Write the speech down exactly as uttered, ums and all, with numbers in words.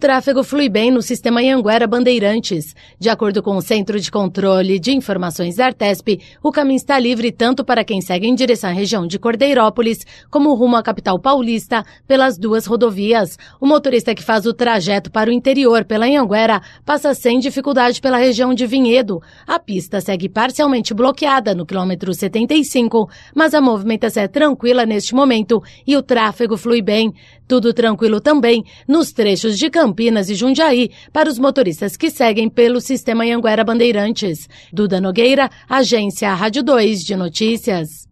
tráfego flui bem no sistema Anhanguera Bandeirantes. De acordo com o Centro de Controle de Informações da Artesp, o caminho está livre tanto para quem segue em direção à região de Cordeirópolis, como rumo à capital paulista, pelas duas rodovias. O motorista que faz o trajeto para o interior pela Anhanguera passa sem dificuldade pela região de Vinhedo. A pista segue parcialmente bloqueada no quilômetro setenta e cinco, mas a movimentação é tranquila neste momento e o tráfego flui bem. Tudo tranquilo também nos trechos de Campinas e Jundiaí para os motoristas que seguem pelo sistema Anhanguera Bandeirantes. Duda Nogueira, Agência Rádio dois de Notícias.